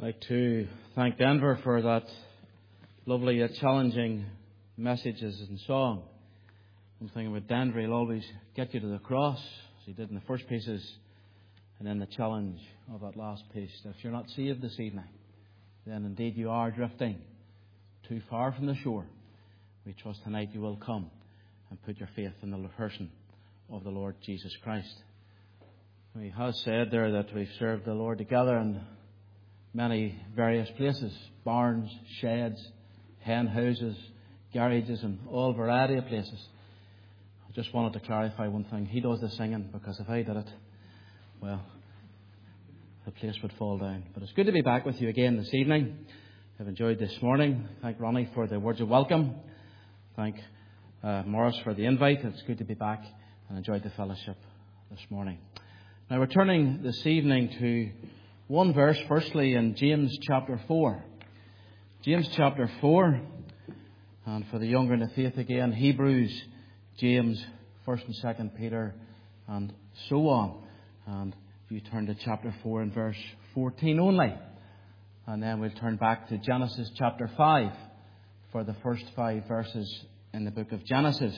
like to thank Denver for that lovely yet challenging messages and song. One thing about Denver, he'll always get you to the cross, as he did in the first pieces, and then the challenge of that last piece. If you're not saved this evening, then indeed you are drifting too far from the shore. We trust tonight you will come and put your faith in the person of the Lord Jesus Christ. He has said there that we've served the Lord together in many various places: barns, sheds, hen houses, garages, and all variety of places. I just wanted to clarify one thing. He does the singing, because if I did it, well, the place would fall down. But it's good to be back with you again this evening. I've enjoyed this morning. Thank Ronnie for the words of welcome. Thank Morris for the invite. It's good to be back and enjoyed the fellowship this morning. Now we're turning this evening to one verse, firstly in James chapter 4. James chapter 4, and for the younger in the faith again, Hebrews, James, 1st and 2nd Peter, and so on. And you turn to chapter 4 and verse 14 only. And then we'll turn back to Genesis chapter 5 for the first 5 verses in the book of Genesis.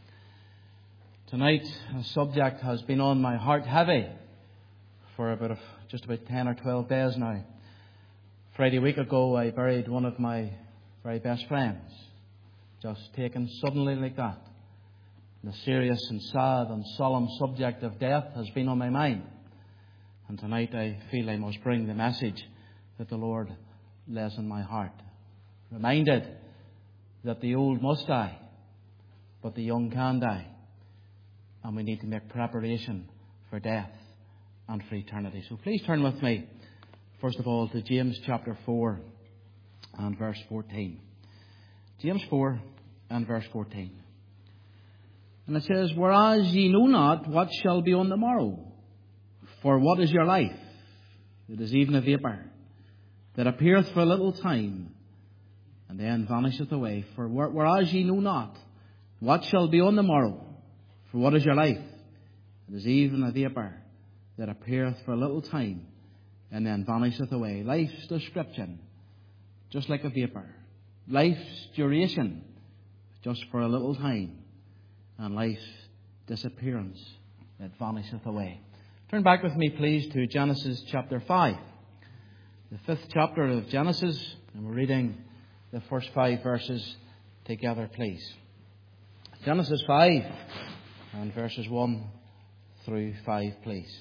Tonight, a subject has been on my heart heavy for just about 10 or 12 days now. Friday week ago, I buried one of my very best friends, just taken suddenly like that. The serious and sad and solemn subject of death has been on my mind. And tonight I feel I must bring the message that the Lord lays in my heart. Reminded that the old must die, but the young can die. And we need to make preparation for death and for eternity. So please turn with me, first of all, to James chapter 4 and verse 14. James 4 and verse 14. And it says, "Whereas ye know not what shall be on the morrow, for what is your life? It is even a vapour, that appeareth for a little time, and then vanisheth away. For whereas ye know not what shall be on the morrow, for what is your life? It is even a vapour, that appeareth for a little time, and then vanisheth away." Life's description, just like a vapour. Life's duration, just for a little time. And life's disappearance, it vanisheth away. Turn back with me, please, to Genesis chapter 5. The 5th chapter of Genesis, and we're reading the first 5 verses together, please. Genesis 5 and verses 1 through 5, please.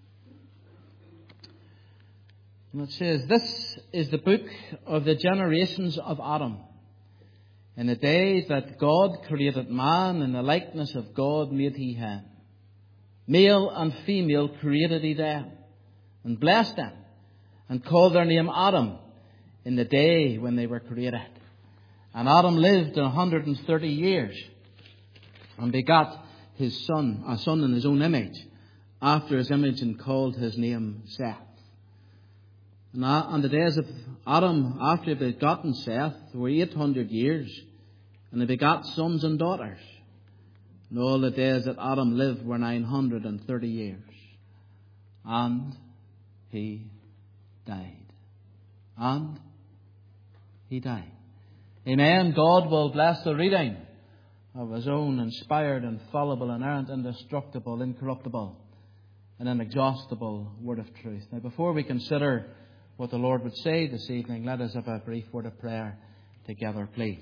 And it says, "This is the book of the generations of Adam. In the day that God created man, in the likeness of God made he him. Male and female created he them, and blessed them, and called their name Adam in the day when they were created. And Adam lived 130 years, and begat a son in his own image, after his image, and called his name Seth. And the days of Adam after he begotten Seth were 800 years, and he begat sons and daughters. And all the days that Adam lived were 930 years. And he died. And he died." Amen. God will bless the reading of His own inspired, infallible, inerrant, indestructible, incorruptible, and inexhaustible word of truth. Now, before we consider what the Lord would say this evening, let us have a brief word of prayer together, please.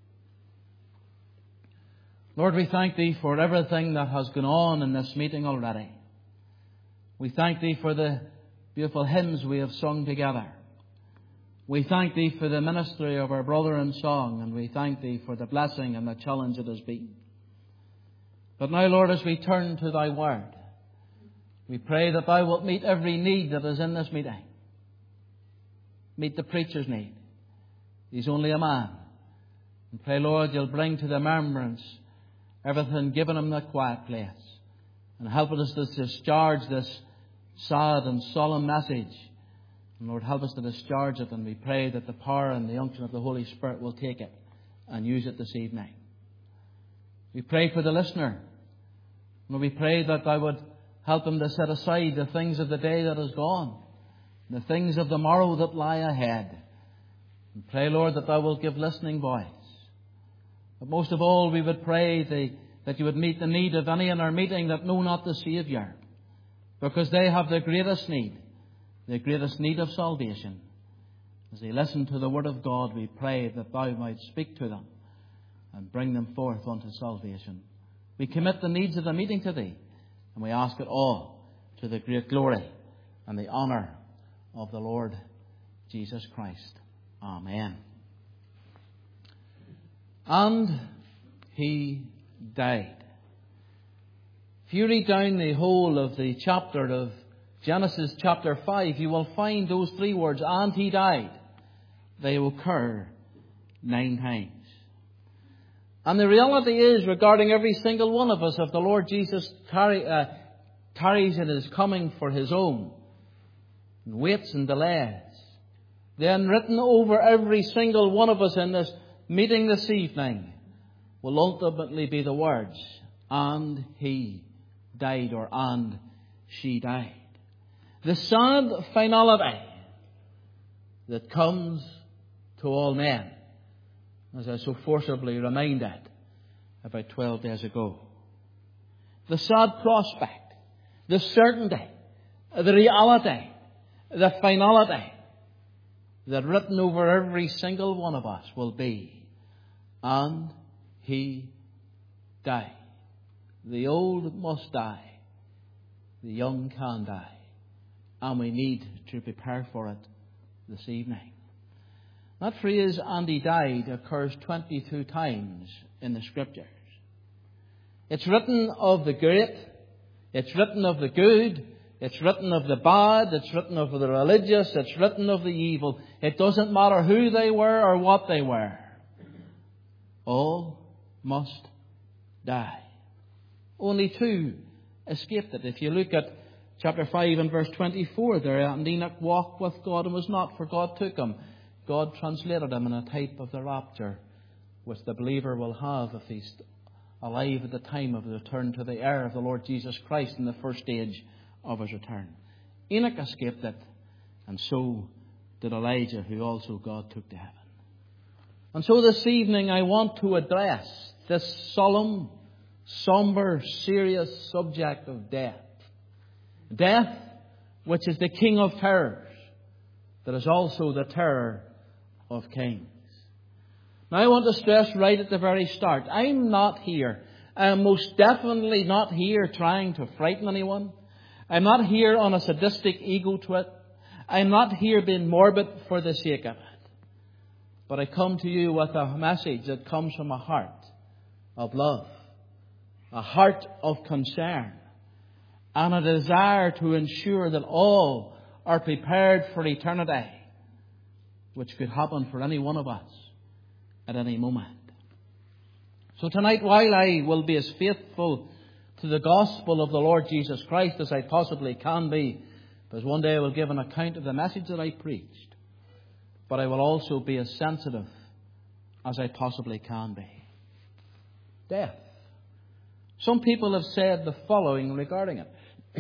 Lord, we thank Thee for everything that has gone on in this meeting already. We thank Thee for the beautiful hymns we have sung together. We thank Thee for the ministry of our brother in song, and we thank Thee for the blessing and the challenge it has been. But now, Lord, as we turn to Thy word, we pray that Thou wilt meet every need that is in this meeting. Meet the preacher's need. He's only a man. And pray, Lord, You'll bring to the remembrance everything given him in that quiet place, and help us to discharge this sad and solemn message. And Lord, help us to discharge it, and we pray that the power and the unction of the Holy Spirit will take it and use it this evening. We pray for the listener. And we pray that Thou would help him to set aside the things of the day that is gone, the things of the morrow that lie ahead. And pray, Lord, that Thou wilt give listening voice. But most of all, we would pray that You would meet the need of any in our meeting that know not the Saviour, because they have the greatest need of salvation. As they listen to the Word of God, we pray that Thou might speak to them and bring them forth unto salvation. We commit the needs of the meeting to Thee, and we ask it all to the great glory and the honour of the Lord Jesus Christ. Amen. And He died. If you read down the whole of the chapter of Genesis chapter 5, you will find those three words, and He died. They occur 9 times. And the reality is, regarding every single one of us, if the Lord Jesus tarries in His coming for His own, and waits and delays, then written over every single one of us in this meeting this evening will ultimately be the words, and He died, or and she died. The sad finality that comes to all men, as I so forcibly reminded about 12 days ago. The sad prospect, the certainty, the reality, the finality that written over every single one of us will be, and He died. The old must die. The young can die. And we need to prepare for it this evening. That phrase, and He died, occurs 22 times in the Scriptures. It's written of the great. It's written of the good. It's written of the bad. It's written of the religious. It's written of the evil. It doesn't matter who they were or what they were. All must die. Only 2 escaped it. If you look at chapter 5 and verse 24 there, and Enoch walked with God and was not, for God took him. God translated him in a type of the rapture, which the believer will have if he's alive at the time of the return to the air of the Lord Jesus Christ in the first stage of His return. Enoch escaped it, and so did Elijah, who also God took to heaven. And so this evening I want to address this solemn, somber, serious subject of death. Death, which is the king of terrors, that is also the terror of kings. Now I want to stress right at the very start, I'm not here. I'm most definitely not here trying to frighten anyone. I'm not here on a sadistic ego trip. I'm not here being morbid for the sake of it. But I come to you with a message that comes from a heart of love, a heart of concern, and a desire to ensure that all are prepared for eternity, which could happen for any one of us at any moment. So tonight, while I will be as faithful to the gospel of the Lord Jesus Christ as I possibly can be, because one day I will give an account of the message that I preached, but I will also be as sensitive as I possibly can be. Death. Some people have said the following regarding it.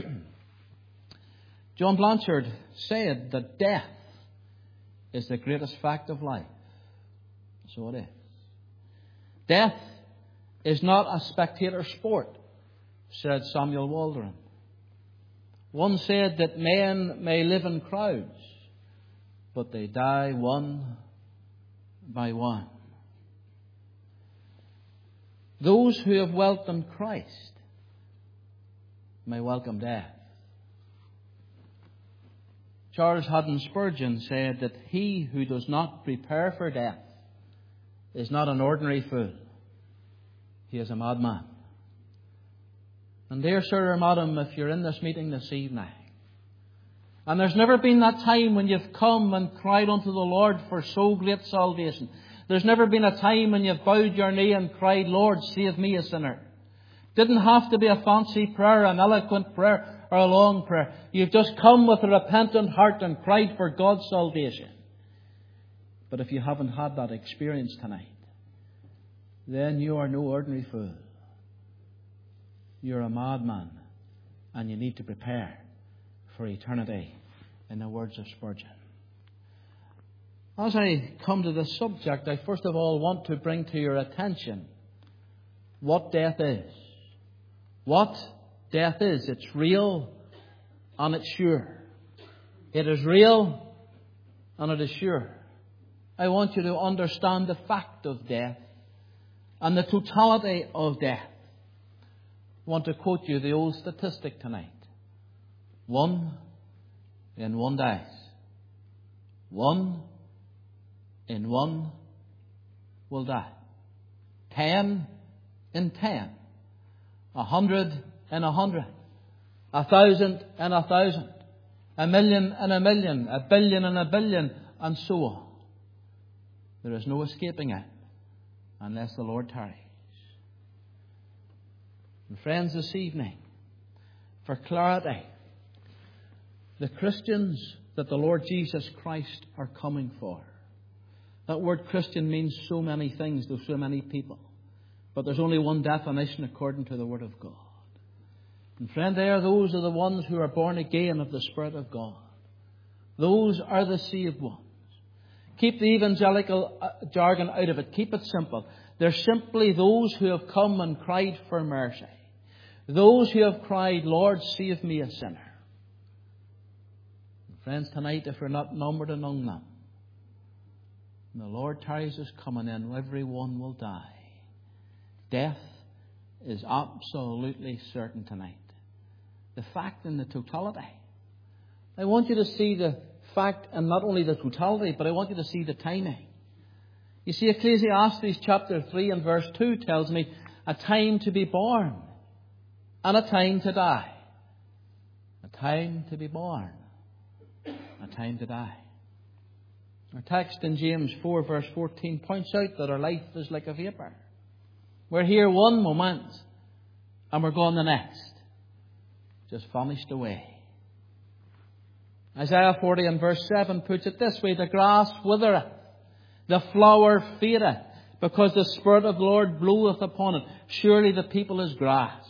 John Blanchard said that death is the greatest fact of life. So it is. Death is not a spectator sport, said Samuel Waldron. One said that men may live in crowds, but they die one by one. Those who have welcomed Christ may welcome death. Charles Haddon Spurgeon said that he who does not prepare for death is not an ordinary fool. He is a madman. And dear sir or madam, if you're in this meeting this evening, and there's never been that time when you've come and cried unto the Lord for so great salvation. There's never been a time when you've bowed your knee and cried, Lord, save me a sinner. Didn't have to be a fancy prayer, an eloquent prayer, or a long prayer. You've just come with a repentant heart and cried for God's salvation. But if you haven't had that experience tonight, then you are no ordinary fool. You're a madman, and you need to prepare for eternity in the words of Spurgeon. As I come to this subject, I first of all want to bring to your attention what death is. What death is. It's real and it's sure. It is real and it is sure. I want you to understand the fact of death and the totality of death. I want to quote you the old statistic tonight. 1 in 1 dies. 1 in 1 will die. 10 in 10. 100 in 100. 1,000 in 1,000. 1,000,000 in 1,000,000. 1,000,000,000 in 1,000,000,000. And so on. There is no escaping it unless the Lord tarries. And friends, this evening, for clarity, the Christians that the Lord Jesus Christ are coming for. That word Christian means so many things to so many people. But there's only one definition according to the Word of God. And friend, those are the ones who are born again of the Spirit of God. Those are the saved ones. Keep the evangelical jargon out of it. Keep it simple. They're simply those who have come and cried for mercy. Those who have cried, Lord, save me a sinner. And friends, tonight, if you're not numbered among them, when the Lord tarries is coming in, everyone will die. Death is absolutely certain tonight. The fact and the totality. I want you to see the fact and not only the totality, but I want you to see the timing. You see, Ecclesiastes chapter 3 and verse 2 tells me a time to be born and a time to die. A time to be born, a time to die. Our text in James 4 verse 14 points out that our life is like a vapour. We're here one moment and we're gone the next. Just vanished away. Isaiah 40 and verse 7 puts it this way: the grass withereth, the flower fadeth, because the Spirit of the Lord bloweth upon it. Surely the people is grass.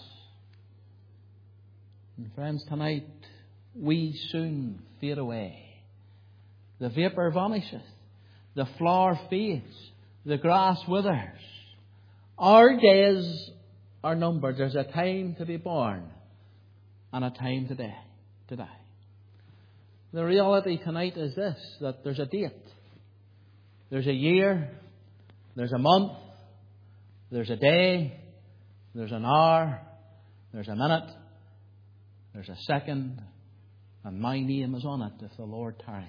And friends, tonight we soon fade away. The vapour vanisheth, the flower fades, the grass withers. Our days are numbered. There's a time to be born and a time to die. The reality tonight is this, that there's a date. There's a year, there's a month, there's a day, there's an hour, there's a minute, there's a second, and my name is on it if the Lord tarries.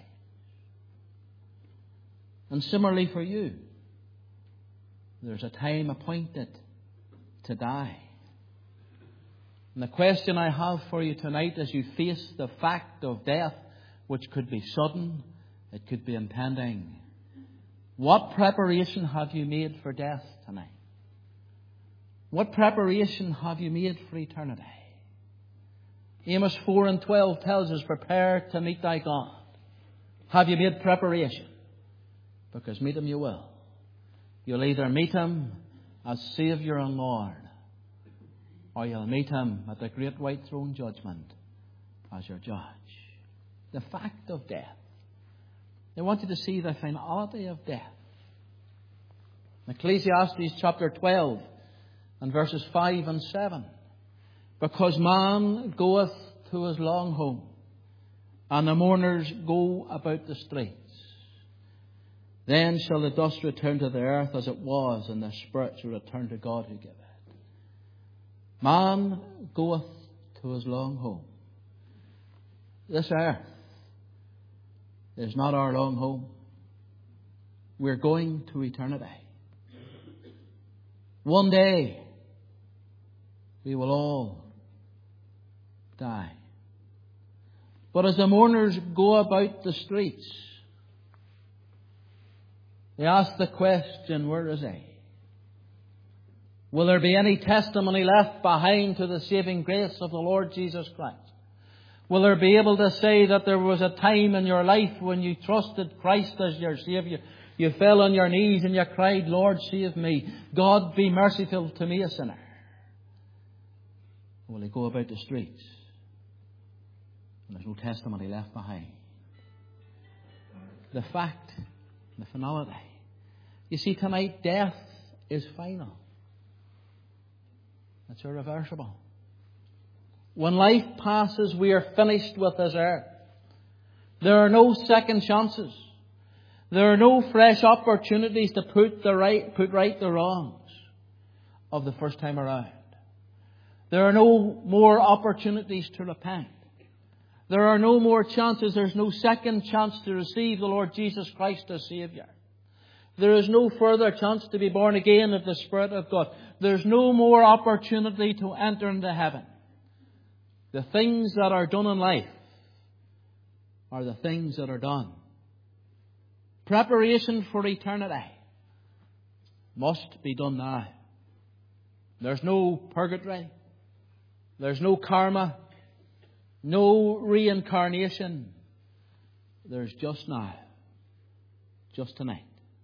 And similarly for you, there's a time appointed to die. And the question I have for you tonight as you face the fact of death, which could be sudden, it could be impending. What preparation have you made for death tonight? What preparation have you made for eternity? Amos 4 and 12 tells us, prepare to meet thy God. Have you made preparation? Because meet Him you will. You'll either meet Him as Saviour and Lord, or you'll meet Him at the great white throne judgment as your judge. The fact of death. I want you to see the finality of death. Ecclesiastes chapter 12 and verses 5 and 7. Because man goeth to his long home, and the mourners go about the streets. Then shall the dust return to the earth as it was, and the spirit shall return to God who gave it. Man goeth to his long home. This earth is not our long home. We're going to eternity. One day we will all die. But as the mourners go about the streets, they ask the question, where is He? Will there be any testimony left behind to the saving grace of the Lord Jesus Christ? Will there be able to say that there was a time in your life when you trusted Christ as your Saviour? You fell on your knees and you cried, Lord, save me. God, be merciful to me, a sinner. Will He go about the streets and there's no testimony left behind? the fact, the finality. You see, tonight, death is final. It's irreversible. When life passes, we are finished with this earth. There are no second chances. There are no fresh opportunities to put right the wrongs of the first time around. There are no more opportunities to repent. There are no more chances. There's no second chance to receive the Lord Jesus Christ as Saviour. There is no further chance to be born again of the Spirit of God. There's no more opportunity to enter into heaven. The things that are done in life are the things that are done. Preparation for eternity must be done now. There's no purgatory. There's no karma. No reincarnation. There's just now. Just tonight.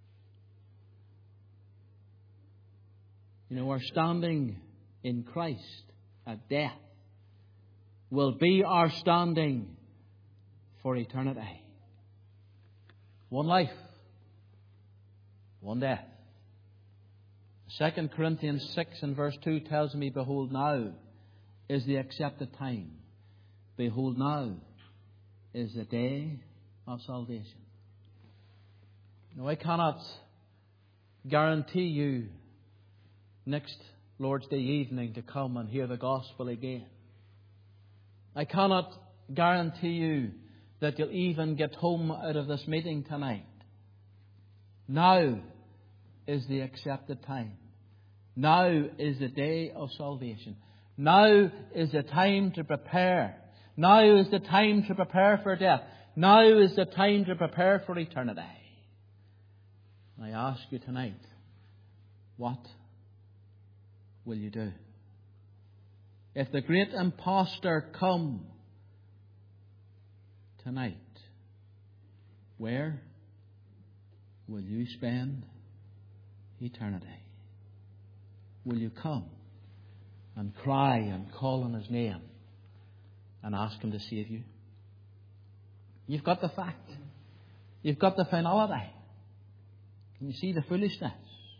You know, our standing in Christ at death will be our standing for eternity. One life, one death. 2 Corinthians 6 and verse 2 tells me, behold, now is the accepted time. Behold, now is the day of salvation. Now, I cannot guarantee you next Lord's Day evening to come and hear the gospel again. I cannot guarantee you that you'll even get home out of this meeting tonight. Now is the accepted time. Now is the day of salvation. Now is the time to prepare. Now is the time to prepare for death. Now is the time to prepare for eternity. I ask you tonight, what will you do? If the great impostor come tonight, where will you spend eternity? Will you come and cry and call on His name and ask Him to save you? You've got the fact. You've got the finality. Can you see the foolishness?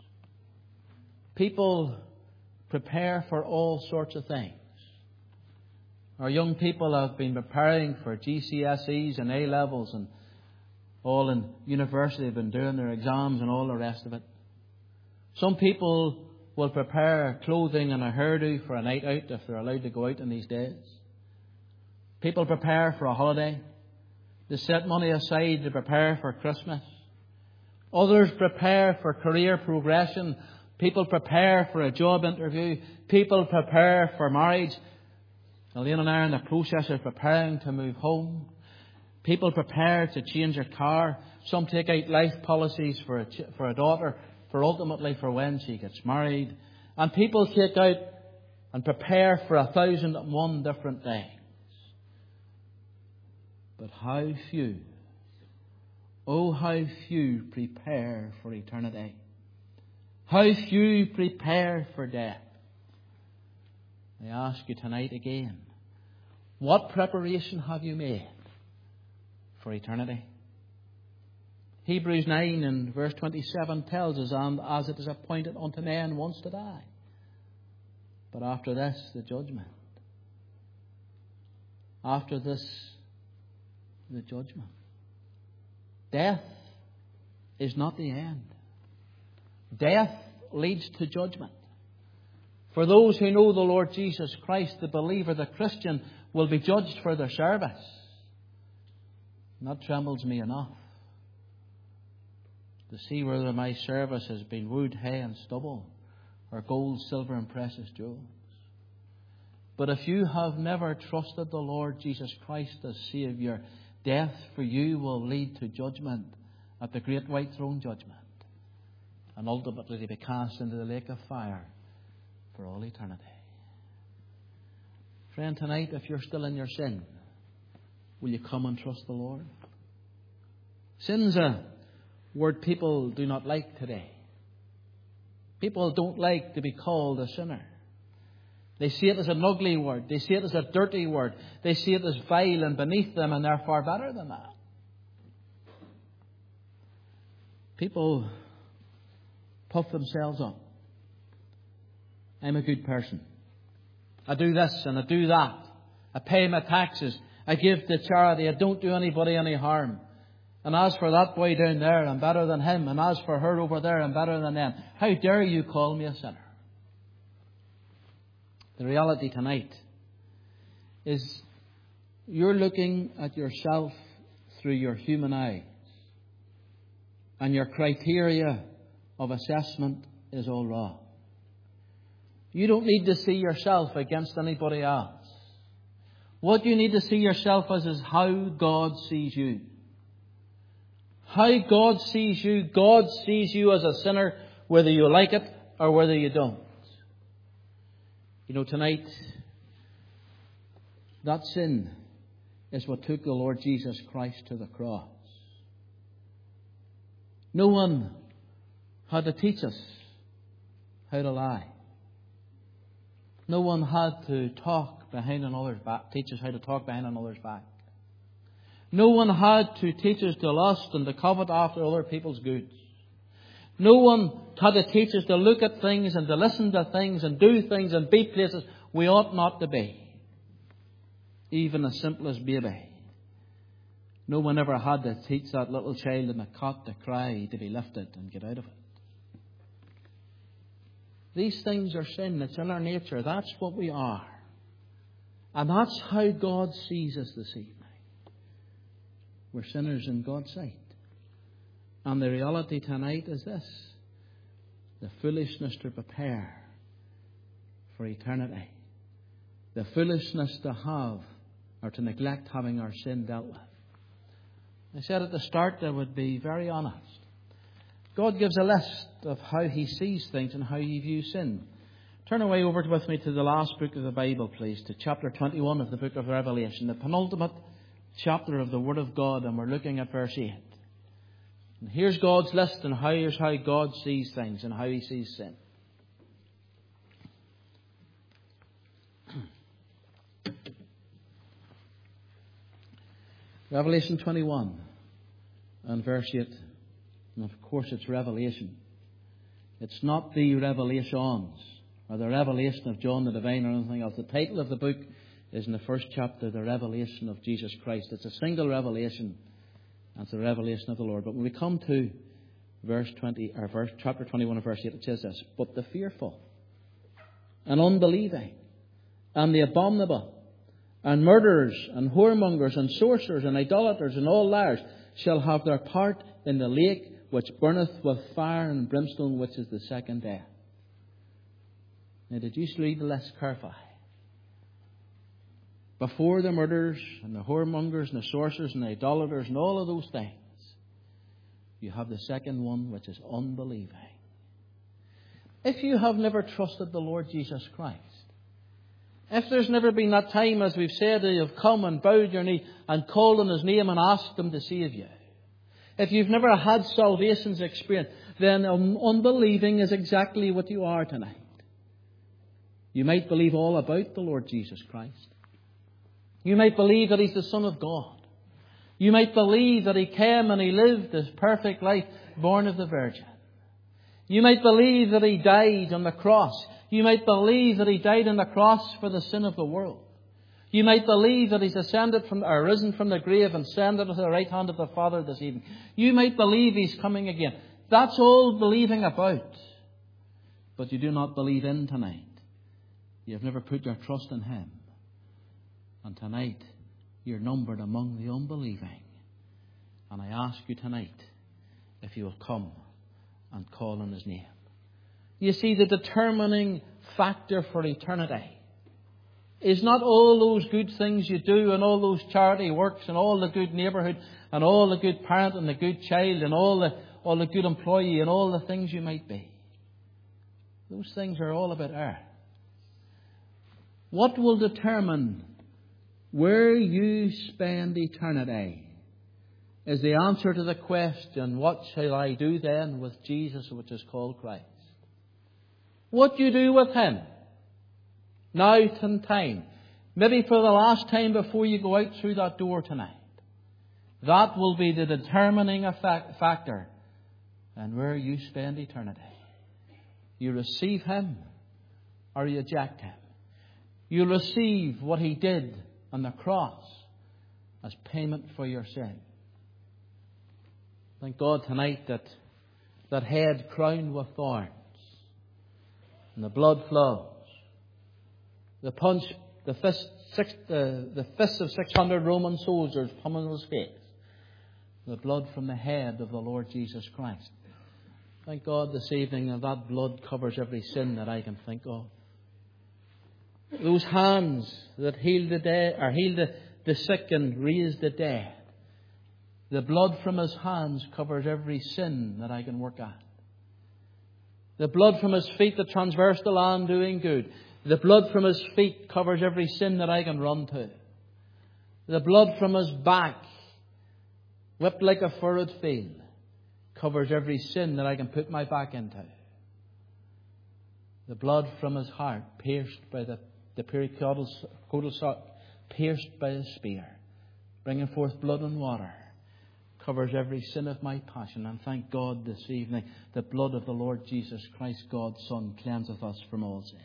People prepare for all sorts of things. Our young people have been preparing for GCSEs and A-levels and all in university. They've been doing their exams and all the rest of it. Some people will prepare clothing and a hairdo for a night out if they're allowed to go out in these days. People prepare for a holiday. They set money aside to prepare for Christmas. Others prepare for career progression. People prepare for a job interview. People prepare for marriage. Elaine and I are in the process of preparing to move home. People prepare to change a car. Some take out life policies for a daughter, for ultimately for when she gets married. And people take out and prepare for 1,001 different things. But how few, oh how few prepare for eternity. How few prepare for death. I ask you tonight again, what preparation have you made for eternity? Hebrews 9 and verse 27 tells us, and as it is appointed unto men once to die, but after this the judgment. After this the judgment. Death is not the end. Death leads to judgment. For those who know the Lord Jesus Christ, the believer, the Christian, will be judged for their service. And that trembles me enough to see whether my service has been wood, hay and stubble, or gold, silver and precious jewels. But if you have never trusted the Lord Jesus Christ as Saviour, death for you will lead to judgment at the great white throne judgment, and ultimately to be cast into the lake of fire for all eternity. Friend, tonight, if you're still in your sin, will you come and trust the Lord? Sin's a word people do not like today. People don't like to be called a sinner. They see it as an ugly word. They see it as a dirty word. They see it as vile and beneath them, and they're far better than that. People puff themselves up. I'm a good person. I do this and I do that. I pay my taxes. I give to charity. I don't do anybody any harm. And as for that boy down there, I'm better than him. And as for her over there, I'm better than them. How dare you call me a sinner? The reality tonight is you're looking at yourself through your human eyes. And your criteria of assessment is all wrong. You don't need to see yourself against anybody else. What you need to see yourself as is how God sees you. How God sees you. God sees you as a sinner, whether you like it or whether you don't. You know, tonight, that sin is what took the Lord Jesus Christ to the cross. No one had to teach us how to lie. No one had to talk behind another's back, teach us how to talk behind another's back. No one had to teach us to lust and to covet after other people's goods. No one had to teach us to look at things and to listen to things and do things and be places we ought not to be. Even as simple as baby. No one ever had to teach that little child in a cot to cry, to be lifted and get out of it. These things are sin. It's in our nature. That's what we are. And that's how God sees us this evening. We're sinners in God's sight. And the reality tonight is this: the foolishness to prepare for eternity. The foolishness to have or to neglect having our sin dealt with. I said at the start I would be very honest. God gives a list of how He sees things and how He views sin. Turn away over with me to the last book of the Bible, please, to chapter 21 of the book of Revelation, the penultimate chapter of the Word of God, and we're looking at verse 8. And here's God's list, and here's how God sees things and how He sees sin. Revelation 21 and verse 8. And of course it's Revelation. It's not the Revelations or the revelation of John the Divine or anything else. The title of the book is in the first chapter, The Revelation of Jesus Christ. It's a single revelation. That's the revelation of the Lord. But when we come to chapter 21 and verse 8, it says this: But the fearful and unbelieving and the abominable and murderers and whoremongers and sorcerers and idolaters and all liars shall have their part in the lake which burneth with fire and brimstone, which is the second death. Now, did you read the list carefully? Before the murderers and the whoremongers and the sorcerers and the idolaters and all of those things, you have the second one, which is unbelieving. If you have never trusted the Lord Jesus Christ, if there's never been that time, as we've said, that you've come and bowed your knee and called on His name and asked Him to save you, if you've never had salvation's experience, then unbelieving is exactly what you are tonight. You might believe all about the Lord Jesus Christ. You might believe that He's the Son of God. You might believe that He came and He lived His perfect life, born of the Virgin. You might believe that He died on the cross. You might believe that He died on the cross for the sin of the world. You might believe that He's risen from the grave and ascended to the right hand of the Father this evening. You might believe He's coming again. That's all believing about. But you do not believe in tonight. You have never put your trust in Him. And tonight, you're numbered among the unbelieving. And I ask you tonight if you will come and call on His name. You see, the determining factor for eternity is not all those good things you do and all those charity works and all the good neighbourhood and all the good parent and the good child and all the good employee and all the things you might be. Those things are all about earth. What will determine where you spend eternity is the answer to the question, what shall I do then with Jesus, which is called Christ? What you do with Him, now in time, maybe for the last time before you go out through that door tonight, that will be the determining factor and where you spend eternity. You receive Him or you reject Him. You receive what He did on the cross as payment for your sin. Thank God tonight that head crowned with thorns and the blood flows. The fists of 600 Roman soldiers pummel His face. The blood from the head of the Lord Jesus Christ. Thank God this evening that blood covers every sin that I can think of. Those hands that healed the dead, or healed the sick and raised the dead. The blood from His hands covers every sin that I can work at. The blood from His feet that traversed the land doing good. The blood from His feet covers every sin that I can run to. The blood from His back, whipped like a furrowed field, covers every sin that I can put my back into. The blood from His heart, pierced by the pericardial sock, pierced by a spear, bringing forth blood and water, covers every sin of my passion. And thank God this evening, the blood of the Lord Jesus Christ, God's Son, cleanseth us from all sin.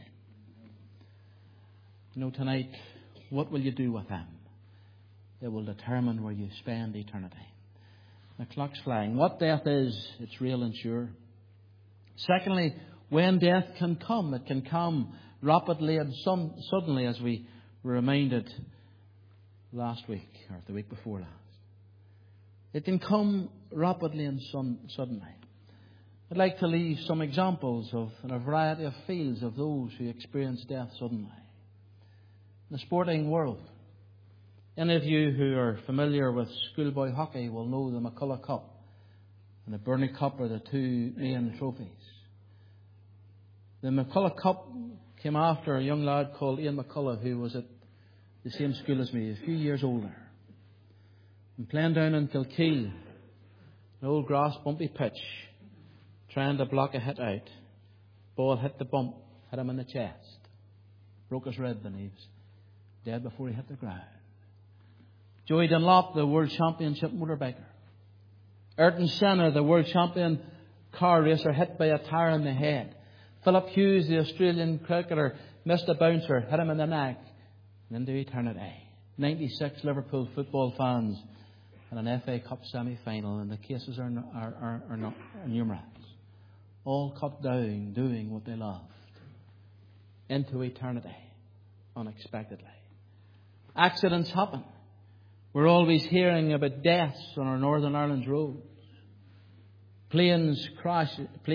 You know, tonight, what will you do with Him? It will determine where you spend eternity. The clock's flying. What death is, it's real and sure. Secondly, when death can come, it can come rapidly and suddenly, as we were reminded last week, or the week before last. It can come rapidly and suddenly. I'd like to leave some examples of, in a variety of fields, of those who experience death suddenly. In the sporting world, any of you who are familiar with schoolboy hockey will know the McCullough Cup and the Bernie Cup are the two main trophies. The McCullough Cup came after a young lad called Ian McCullough, who was at the same school as me, a few years older. And playing down in Kilkeel, an old grass bumpy pitch, trying to block a hit out. Ball hit the bump, hit him in the chest. Broke his rib and he was dead before he hit the ground. Joey Dunlop, the World Championship motorbiker. Ayrton Senna, the World Champion car racer, hit by a tyre in the head. Philip Hughes, the Australian cricketer, missed a bouncer, hit him in the neck, and into eternity. 96 Liverpool football fans in an FA Cup semi-final, and the cases are not numerous. All cut down doing what they loved. Into eternity, unexpectedly. Accidents happen. We're always hearing about deaths on our Northern Ireland's roads. Planes crash.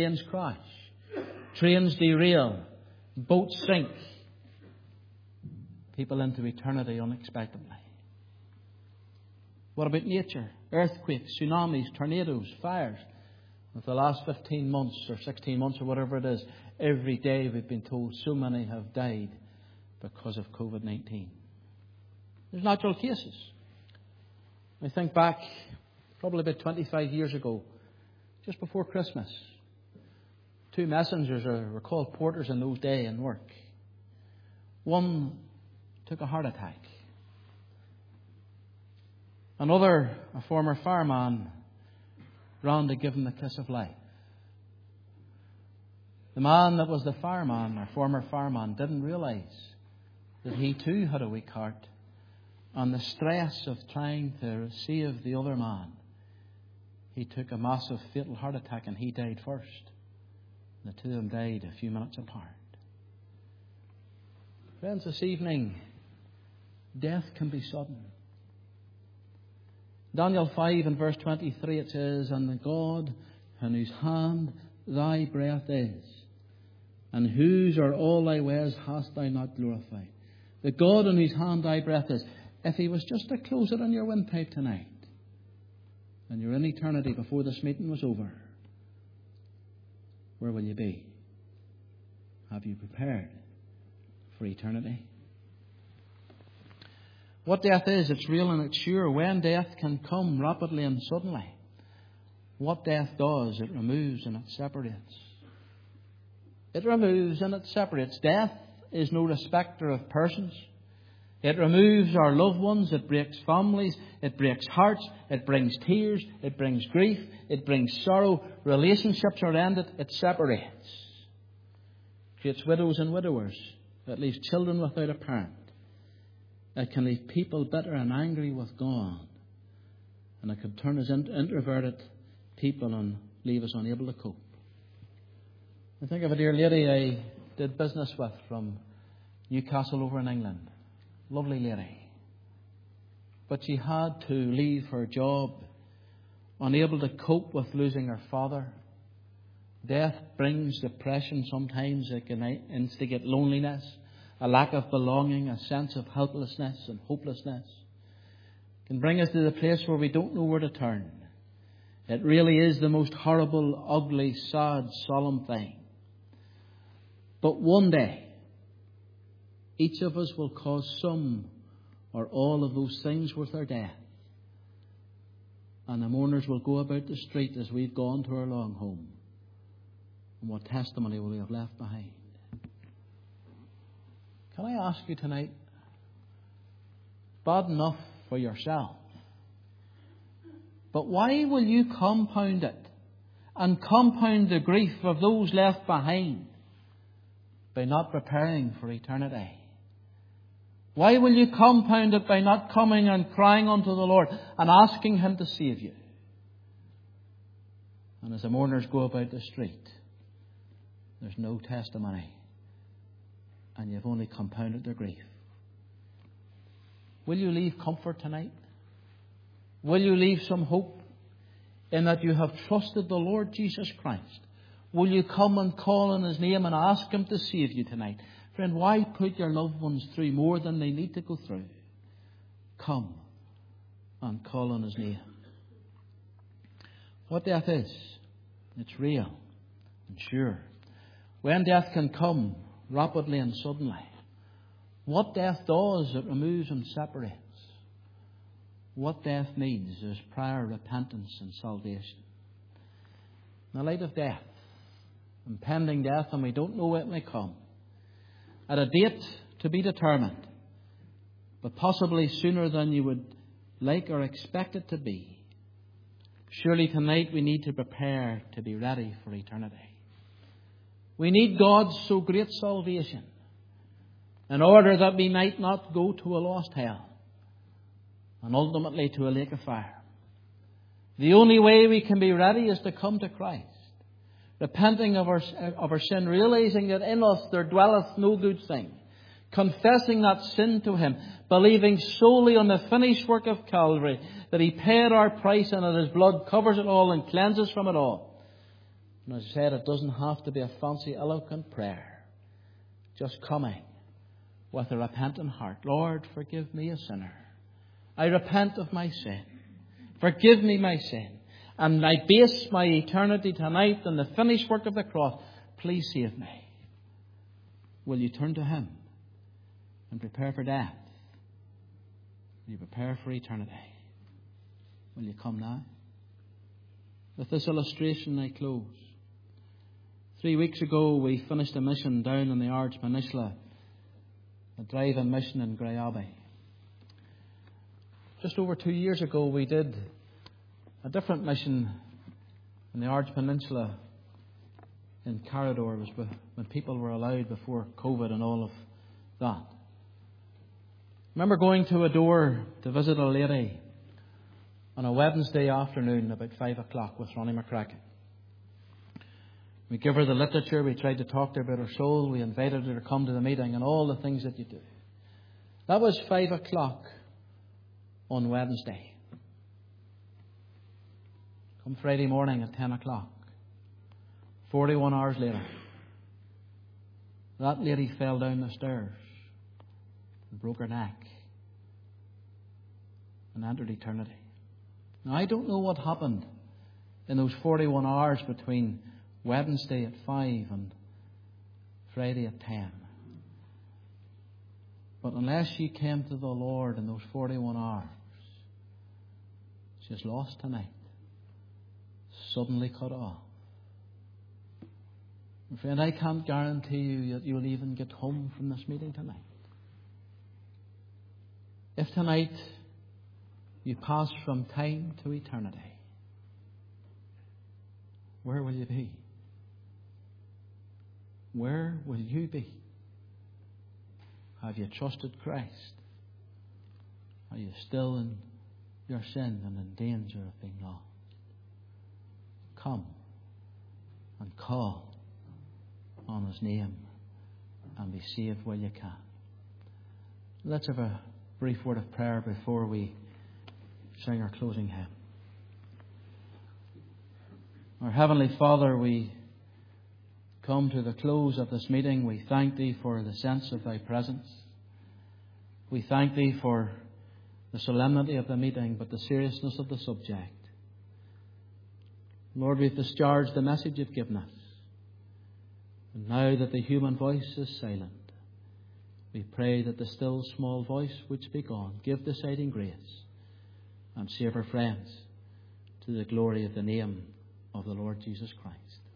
Trains derail. Boats sink. People into eternity unexpectedly. What about nature? Earthquakes, tsunamis, tornadoes, fires. For the last 15 months or 16 months or whatever it is, every day we've been told so many have died because of COVID-19. There's natural cases. I think back probably about 25 years ago, just before Christmas. Two messengers were called porters in those days in work. One took a heart attack. Another, a former fireman, ran to give him the kiss of life. The man that was the fireman, or former fireman, didn't realise that he too had a weak heart. And the stress of trying to save the other man, he took a massive fatal heart attack and he died first. The two of them died a few minutes apart. Friends, this evening, death can be sudden. Daniel 5 and verse 23 it says, "And the God in whose hand thy breath is, and whose are all thy ways hast thou not glorified." The God in whose hand thy breath is. If He was just to close it on your windpipe tonight, and you're in eternity before this meeting was over, where will you be? Have you prepared for eternity? What death is, it's real and it's sure. When death can come rapidly and suddenly, what death does, it removes and it separates. It removes and it separates. Death is no respecter of persons. It removes our loved ones. It breaks families. It breaks hearts. It brings tears. It brings grief. It brings sorrow. Relationships are ended. It separates. Creates widows and widowers. It leaves children without a parent. It can leave people bitter and angry with God. And it can turn us into introverted people and leave us unable to cope. I think of a dear lady I did business with from Newcastle over in England. Lovely lady. But she had to leave her job, unable to cope with losing her father. Death brings depression sometimes. It can instigate loneliness, a lack of belonging, a sense of helplessness and hopelessness. It can bring us to the place where we don't know where to turn. It really is the most horrible, ugly, sad, solemn thing. But one day, each of us will cause some or all of those things with our death. And the mourners will go about the street as we've gone to our long home. And what testimony will we have left behind? Can I ask you tonight, bad enough for yourself, but why will you compound it and compound the grief of those left behind by not preparing for eternity? Why will you compound it by not coming and crying unto the Lord and asking Him to save you? And as the mourners go about the street, there's no testimony, and you've only compounded their grief. Will you leave comfort tonight? Will you leave some hope in that you have trusted the Lord Jesus Christ? Will you come and call on His name and ask Him to save you tonight? Friend, why put your loved ones through more than they need to go through? Come and call on His name. What death is, it's real and sure. When death can come rapidly and suddenly, what death does, it removes and separates. What death needs is prior repentance and salvation. In the light of death, impending death, and we don't know when it may come, at a date to be determined, but possibly sooner than you would like or expect it to be. Surely tonight we need to prepare to be ready for eternity. We need God's so great salvation in order that we might not go to a lost hell and ultimately to a lake of fire. The only way we can be ready is to come to Christ, repenting of our sin, realizing that in us there dwelleth no good thing, confessing that sin to Him, believing solely on the finished work of Calvary, that He paid our price and that His blood covers it all and cleanses from it all. And as I said, it doesn't have to be a fancy, eloquent prayer. Just coming with a repentant heart. Lord, forgive me a sinner. I repent of my sin. Forgive me my sin. And I base my eternity tonight on the finished work of the cross. Please save me. Will you turn to Him and prepare for death? Will you prepare for eternity? Will you come now? With this illustration I close. 3 weeks ago we finished a mission down on the Ards Peninsula, a drive-in mission in Grey Abbey. Just over 2 years ago we did a different mission in the Ards Peninsula in Carrador. It was when people were allowed before COVID and all of that. I remember going to a door to visit a lady on a Wednesday afternoon about 5 o'clock with Ronnie McCracken. We give her the literature, we tried to talk to her about her soul, we invited her to come to the meeting and all the things that you do. That was 5 o'clock on Wednesday. Come Friday morning at 10 o'clock, 41 hours later, that lady fell down the stairs and broke her neck and entered eternity. Now, I don't know what happened in those 41 hours between Wednesday at 5 and Friday at 10. But unless she came to the Lord in those 41 hours, she's lost tonight. Suddenly cut off. And friend, I can't guarantee you that you'll even get home from this meeting tonight. If tonight you pass from time to eternity, where will you be? Where will you be? Have you trusted Christ? Are you still in your sin and in danger of being lost? Come and call on His name and be saved while you can. Let's have a brief word of prayer before we sing our closing hymn. Our Heavenly Father, we come to the close of this meeting. We thank Thee for the sense of Thy presence. We thank Thee for the solemnity of the meeting, but the seriousness of the subject. Lord, we've discharged the message You've given us. And now that the human voice is silent, we pray that the still small voice would speak on, give deciding grace, and save our friends to the glory of the name of the Lord Jesus Christ.